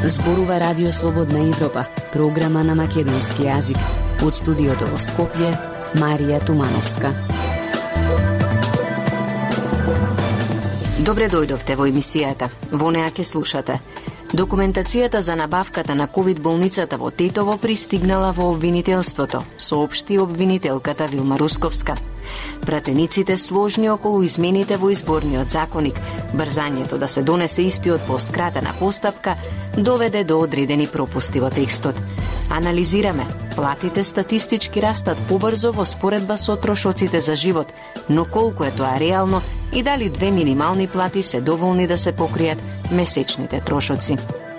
Зборува Радио Слободна Европа, програма на македонски јазик. Од студиото во Скопје, Марија Тумановска. Добре дојдовте во емисијата. Во неа ќе слушате. Документацијата за набавката на ковид болницата во Тетово пристигнала во обвинителството, соопшти обвинителката Вилма Русковска. Пратениците сложни околу измените во изборниот законник, брзањето да се донесе истиот по скратена постапка, доведе до одредени пропусти во текстот. Анализираме, платите статистички растат побрзо во споредба со трошоците за живот, но колку е тоа реално и дали 2 минимални плати се доволни да се покријат месечните трошоци.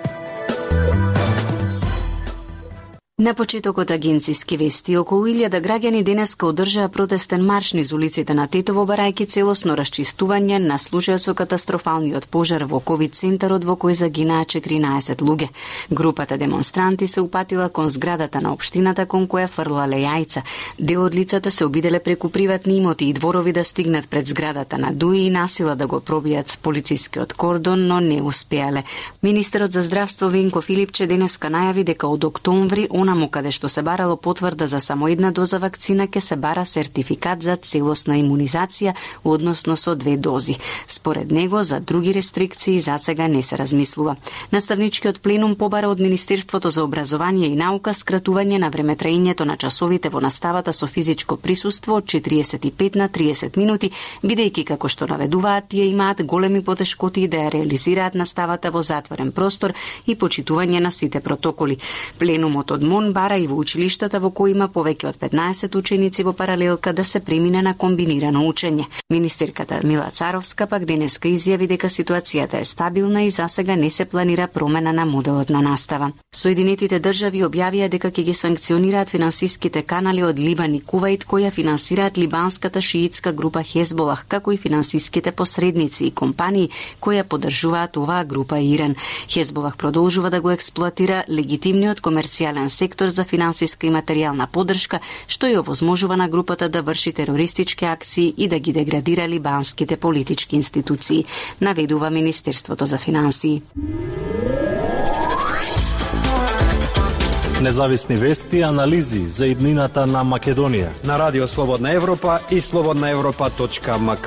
На почетокот агенциски вести, околу 1000 граѓани денеска одржаа протестен марш низ улиците на Тетово, барајќи целосно расчистување на случајот со катастрофалниот пожар во ковид центарот во кој загинаа 14 луѓе. Групата демонстранти се упатила кон зградата на општината кон која фрлале јајца. Дел од лицата се обиделе преку приватни имоти и дворови да стигнат пред зградата на ДУИ и насила да го пробијат с полицискиот кордон, но не успеале. Министерот за здравство Венко Филипче денеска најави дека од октомври онаму каде што се барало потврда за само една доза вакцина ќе се бара сертификат за целосна имунизација, односно со 2 дози. Според него, за други рестрикции за сега не се размислува. Наставничкиот пленум побара од Министерството за образование и наука скратување на времетраењето на часовите во наставата со физичко присуство од 45 на 30 минути, бидејќи како што наведуваат, тие имаат големи потешкоти да ја реализираат наставата во затворен простор и почитување на сите протоколи. Пленумот од МОН бара и во училиштата во кои има повеќе од 15 ученици во паралелка да се премине на комбинирано учење. Министерката Мила Царовска пак денеска изјави дека ситуацијата е стабилна и засега не се планира промена на моделот на настава. Соединетите држави објавија дека ќе ги санкционираат финансиските канали од Либан и Куваит кои ја финансираат либанската шиитска група Хезболах, како и финансиските посредници и компании кои ја поддржуваат оваа група Иран. Хезболах продолжува да го експлоатира легитимниот комерцијален сектор за финансиска и материјална поддршка, што ја овозможува на групата да врши терористички акции и да ги деградира либанските политички институции, наведува Министерството за финансии. Независни вести и анализи за иднината на Македонија на Радио Слободна Европа и slobodnaevropa.mk.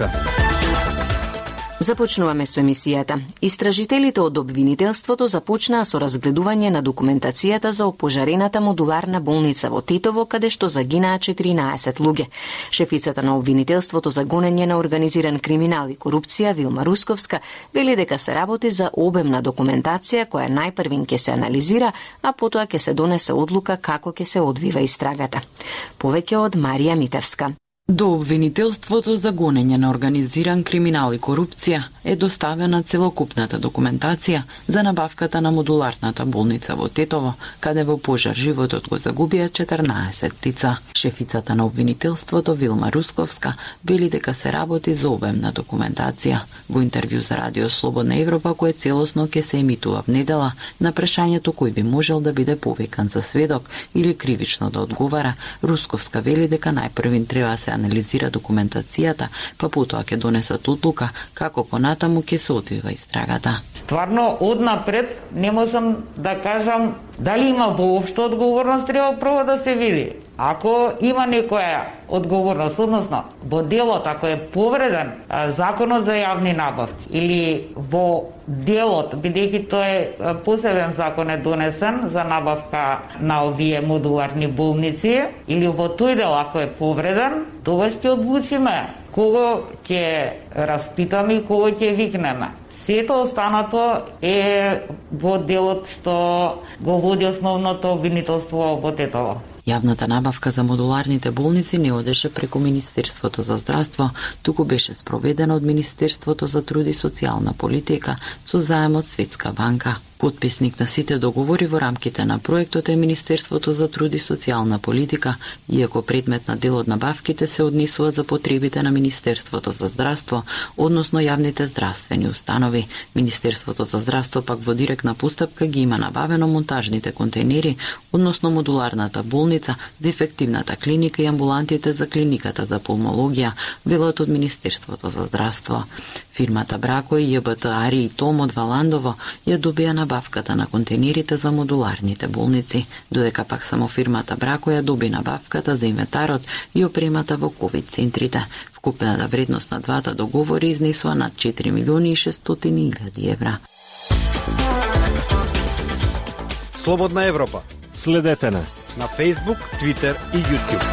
Започнуваме со емисијата. Истражителите од обвинителството започнаа со разгледување на документацијата за опожарената модуларна болница во Тетово, каде што загинаа 14 луѓе. Шефицата на обвинителството за гонење на организиран криминал и корупција Вилма Русковска вели дека се работи за обемна документација која најпрвин ќе се анализира, а потоа ќе се донесе одлука како ќе се одвива истрагата. Повеќе од Марија Митевска. До обвинителството за гонење на организиран криминал и корупција е доставена целокупната документација за набавката на модуларната болница во Тетово, каде во пожар животот го загубија 14 лица. Шефицата на обвинителството Вилма Русковска вели дека се работи за обемна документација. Во интервју за Радио Слободна Европа, кое целосно ќе се емитува в недела, на прашањето кој би можел да биде повикан за сведок или кривично да одговара, Русковска вели дека најпрвин треба се анализира документацијата, па потоа ќе донесат одлука како понатаму ќе се одвива истрагата. Стварно, однапред не можам да кажам дали има воопшто одговорност, треба прво да се види. Ако има некоја одговорност, односно во делот, ако е повреден законот за јавни набавки или во делот, бидејќи тој е посебен закон е донесен за набавка на овие модуларни болници, или во тој дел ако е повреден, тогаш ќе одлучиме кого ќе распитаме и кого ќе викнеме. Сето останато е во делот што го води основното обвинителство во Тетово. Јавната набавка за модуларните болници не одеше преку Министерството за здравство, туку беше спроведена од Министерството за труд и социјална политика со заем од Светска банка. Потписник на сите договори во рамките на проектот е Министерството за труд и социјална политика, иако предмет на дел од набавките се однесува за потребите на Министерството за здравство, односно јавните здравствени установи. Министерството за здравство пак во директна постапка ги има набавено монтажните контейнери, односно модуларната болница, дефективната клиника и амбулантите за клиниката за пулмологија, велат од Министерството за здравство. Фирмата Брако и ЈБТ Ари и Том од Валандово ја добија на набавката на контейнерите за модуларните болници, додека пак само фирмата Брако ја доби набавката за инвентарот и опремата во ковид центрите. Вкупната вредност на двата договори изнесува над 4.600.000 евра. Слободна Европа. Следете на Facebook, Twitter и YouTube.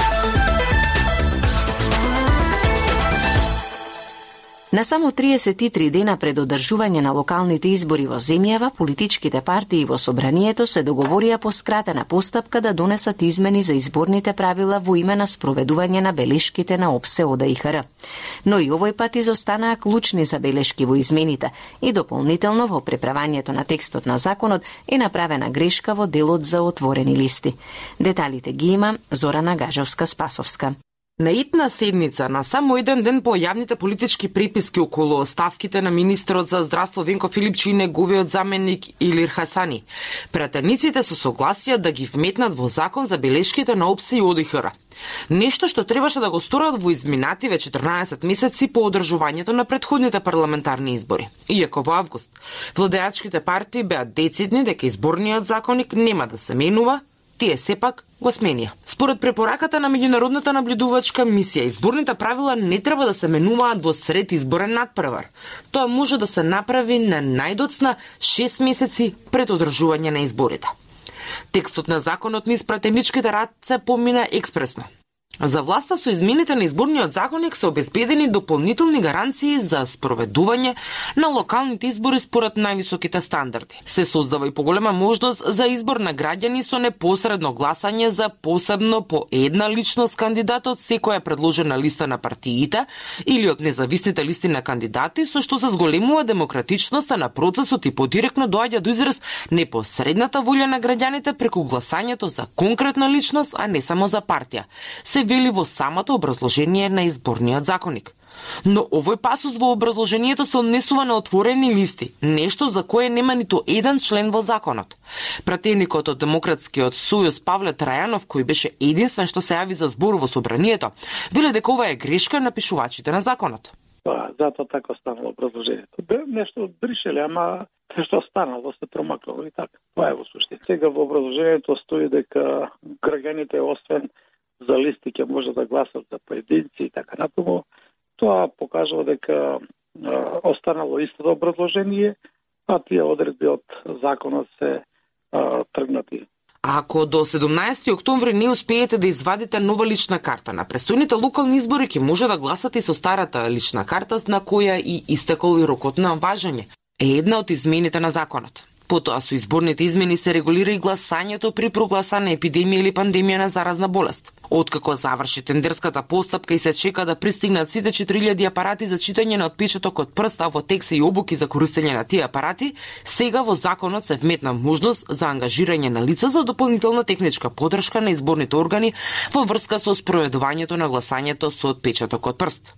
На само 33 дена пред одржување на локалните избори во земјава, политичките партии во собранието се договорија по скратена постапка да донесат измени за изборните правила во име на спроведување на белешките на ОПСЕ ОДИХР. Но и овој пат изостанаа клучни забелешки во измените и дополнително во преправањето на текстот на законот е направена грешка во делот за отворени листи. Деталите ги има Зорана Гажовска-Спасовска. На итна седница, на само еден ден по јавните политички преписки околу оставките на министерот за здравство Венко Филипчи и неговиот заменик Илир Хасани, пратениците се согласија да ги вметнат во закон за белешките на ОПСЕ и ОДИХР. Нешто што требаше да го сторат во изминативе 14 месеци по одржувањето на претходните парламентарни избори. Иако во август, владеачките партии беа децидни дека изборниот законник нема да се менува, тие сепак го сменија. Според препораката на меѓународната наблюдувачка мисија, изборните правила не треба да се менуваат во сред изборен надпревар. Тоа може да се направи на најдоцна 6 месеци пред одржување на изборите. Текстот на законот низ пратеничките раце помина експресно. За власта со измените на изборниот законник се обезбедени дополнителни гаранции за спроведување на локалните избори според највисоките стандарди. Се создава и поголема можност за избор на граѓани со непосредно гласање за посебно по една личност кандидат од секоја предложена листа на партиите или од независните листи на кандидати, со што се зголемува демократичноста на процесот и подиректно доаѓа до израз непосредната волја на граѓаните преку гласањето за конкретна личност, а не само за партија. Се вели во самото образложение на изборниот законник. Но овој пасус во образложението се однесува на отворени листи, нешто за кое нема ниту еден член во законот. Пратеникот од Демократскиот сојуз Павле Трајанов, кој беше единствен што се јави за збор во собранието, веле дека ова е грешка на пишувачите на законот. Затоа така станало образложението. Нешто бришеле, ама нешто останало, се промаклало и така. Тоа е во суштина. Сега во образложението стои дека граѓаните освен за листи ќе може да гласат за поединци и така натаму. Тоа покажува дека останало истото образложение, а тие одредби од законот се тргнати. Ако до 17 октомври не успеете да извадите нова лична карта на престојните локални избори, ќе може да гласате со старата лична карта на која и истекол и рокот на важење. Е една од измените на законот. Потоа со изборните измени се регулира и гласањето при прогласана епидемија или пандемија на заразна болест. Откако заврши тендерската постапка и се чека да пристигнат сите 4000 апарати за читање на отпечаток од прст, а во текст и обуки за користење на тие апарати, сега во законот се вметна можност за ангажирање на лица за дополнителна техничка поддршка на изборните органи во врска со спроведувањето на гласањето со отпечаток од прст.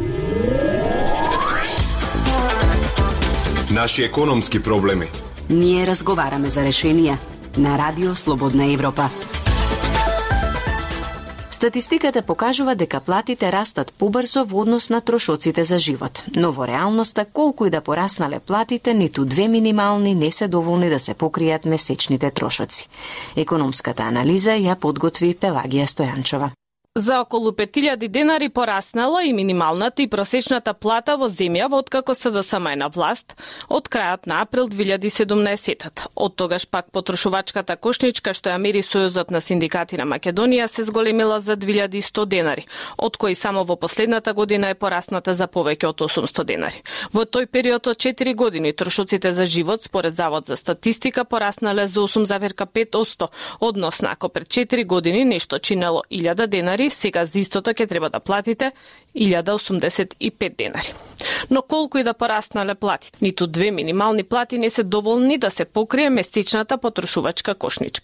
Наши економски проблеми. Ние разговараме за решенија на Радио Слободна Европа. Статистиката покажува дека платите растат побрзо во однос на трошоците за живот, но во реалноста колку и да пораснале платите, ниту две минимални не се доволни да се покријат месечните трошоци. Економската анализа ја подготви Пелагија Стојанчова. За околу 5000 денари пораснала и минималната и просечната плата во земјава откако СДСМ е на власт од крајот на април 2017. Од тогаш пак потрошувачката кошничка што ја мери Сојузот на синдикати на Македонија се зголемила за 2100 денари, од кои само во последната година е порасната за повеќе од 800 денари. Во тој период од 4 години трошоците за живот според Завод за статистика пораснале за 8,5%, односно ако пред 4 години нешто чинело 1000 денари, сега за истото ќе треба да платите 1085 денари. Но колку и да пораснале платите, ниту две минимални плати не се доволни да се покрие месечната потрошувачка кошничка.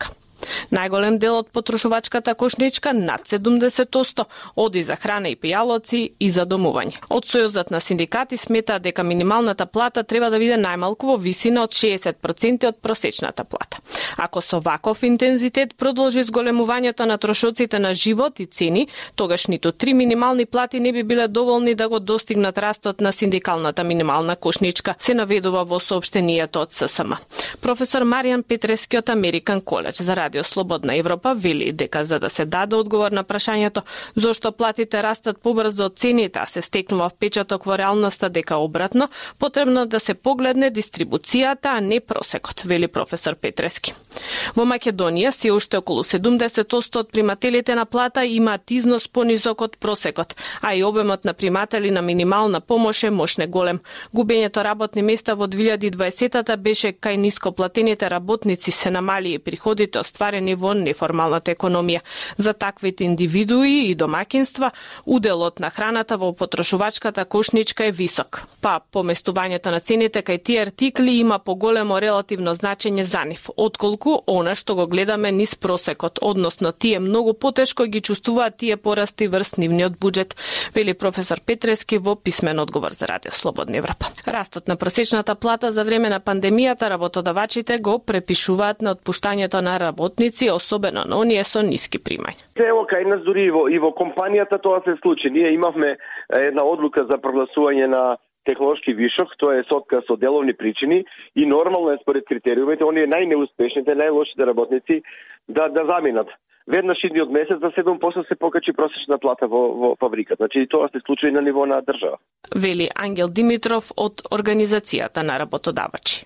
Најголем дел од потрошувачката кошничка, над 70%, оди за храна и пијалоци и за домување. Од Сојузот на синдикати смета дека минималната плата треба да биде најмалку во висина од 60% од просечната плата. Ако со ваков интензитет продолжи зголемувањето на трошоците на живот и цени, тогаш ниту 3 минимални плати не би биле доволни да го достигнат растот на синдикалната минимална кошничка, се наведува во соопштението од ССМ. Професор Маријан Петрески од Американ коледж за Радио Слободна Европа вели дека за да се даде одговор на прашањето зошто платите растат побрзо од цените, а се стекнува впечаток во реалноста дека обратно, потребно да се погледне дистрибуцијата, а не просекот, вели професор Петрески. Во Македонија се уште околу 70% од примателите на плата имаат износ понизок од просекот, а и обемот на приматели на минимална помош е мошне голем. Губењето работни места во 2020-та беше кај нископлатените работници, се намали и приходите остварени во неформалната економија. За таквите индивидуи и домакинства, уделот на храната во потрошувачката кошничка е висок. Па, поместувањето на цените кај тие артикли има поголемо релативно значење за нив, отколку она што го гледаме низ просекот, односно тие многу потешко ги чувствуваат тие порасти врз нивниот буџет, вели професор Петрески во писмен одговор за Радио Слободна Европа. Растот на просечната плата за време на пандемијата работодавачите го препишуваат на отпуштањето на работници, особено на оние со ниски примања. Ево кај нас дури и во компанијата тоа се случи. Ние имавме една одлука за прогласување на технолошки вишок, тоа е со отказ од деловни причини и нормално е според критериумите оние најнеуспешните, најлошите работници да заминат. Веднаш идниот месец за 7% се покачи просечна плата во фабриката. Значи тоа се случи на ниво на држава. Вели Ангел Димитров од Организацијата на работодавачи.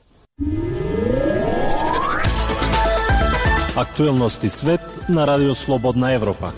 Актуелности свет на Радио Слободна Европа.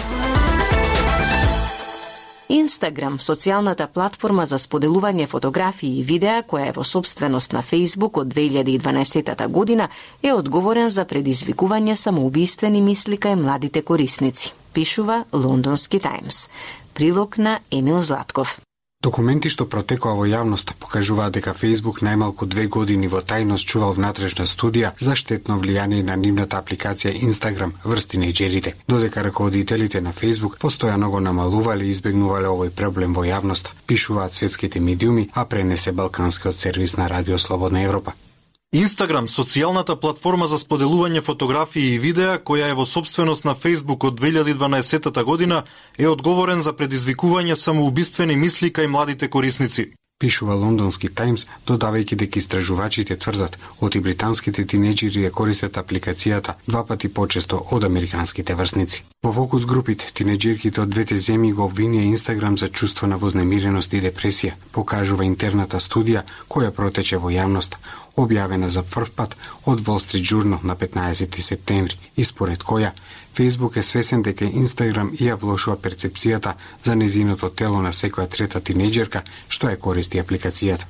Инстаграм, социјалната платформа за споделување фотографии и видеа, која е во собственост на Facebook од 2012 година, е одговорен за предизвикување самоубиствени мисли кај младите корисници, пишува Лондонски Таймс. Прилог на Емил Златков. Документи што протекоа во јавноста покажуваат дека Facebook најмалку 2 години во тајност чувал внатрешна студија за штетно влијание на нивната апликација Instagram врз тинејџерите, додека раководителите на Facebook постојано го намалувале и избегнувале овој проблем во јавноста, пишуваат светските медиуми, а пренесе балканскиот сервис на Радио Слободна Европа. Инстаграм, социјалната платформа за споделување фотографии и видеа, која е во собственост на Facebook од 2012 година, е одговорен за предизвикување самоубиствени мисли кај младите корисници. Пишува Лондонски Таймс, додавајќи дека истражувачите тврдат оти британските тинејџери ја користат апликацијата 2 пати почесто од американските врсници. Во фокус групите, тинејџерките од двете земји го обвинија Инстаграм за чувство на вознемиреност и депресија, покажува интерната студија која протече во јавност, објавена за прв пат од Wall Street Journal на 15 септември, и според која Facebook е свесен дека Инстаграм ја влошува перцепцијата за незиното тело на секоја трета тинејџерка што ја користи апликацијата.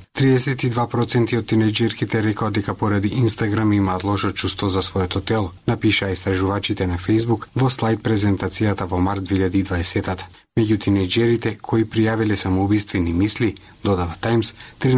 32% од тинејџерките рекоа дека поради Инстаграм имаат лошо чувство за своето тело, напишаа истражувачите на Facebook во слайд презентацијата во март 2020-та. Меѓу тинејџерите кои пријавиле самоубиствени мисли, додава Таймс,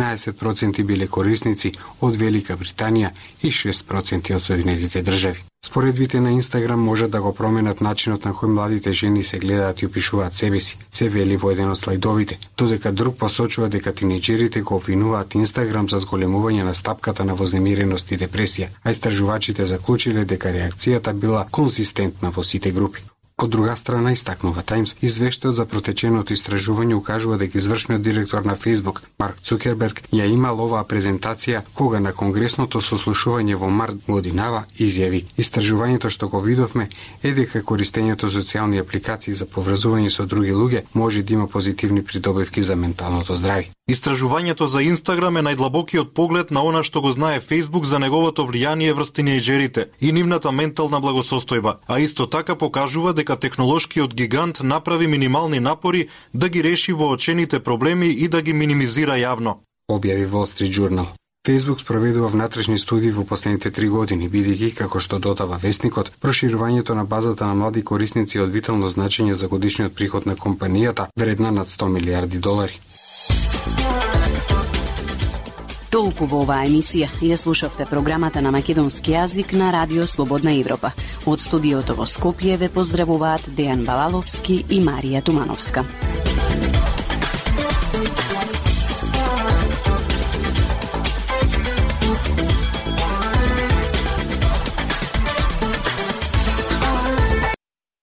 13% биле корисници од Велика Британија и 6% од Соединетите држави. Споредбите на Инстаграм може да го променат начинот на кој младите жени се гледаат и опишуваат себе си, се вели во еден од слайдовите, додека друг посочува дека тинејџерите го обвинуваат Инстаграм за зголемување на стапката на вознемиреност и депресија, а истражувачите заклучиле дека реакцијата била консистентна во сите групи. Од друга страна, истакнува Таймс, извештајот за протеченото истражување укажува дека извршниот директор на Facebook, Марк Цукерберг, ја имал оваа презентација кога на конгресното сослушување во март годинава изјави: "Истражувањето што го видовме е дека користењето социјални апликации за поврзување со други луѓе може да има позитивни придобивки за менталното здравје." Истражувањето за Инстаграм е најдлабокиот поглед на она што го знае Facebook за неговото влијание врз тинејџерите и нивната ментална благосостојба, а исто така покажува дека технолошкиот гигант направи минимални напори да ги реши воочените проблеми и да ги минимизира јавно, објави Wall Street Journal. Facebook спроведува внатрешни студии во последните 3 години, бидејќи, како што додава вестникот, проширувањето на базата на млади корисници е од витално значење за годишниот приход на компанијата, вредна над $100 милиарди. Толку во оваа емисија. Ја слушавте програмата на македонски јазик на Радио Слободна Европа. Од студиото во Скопје ве поздравуваат Дејан Балаловски и Марија Тумановска.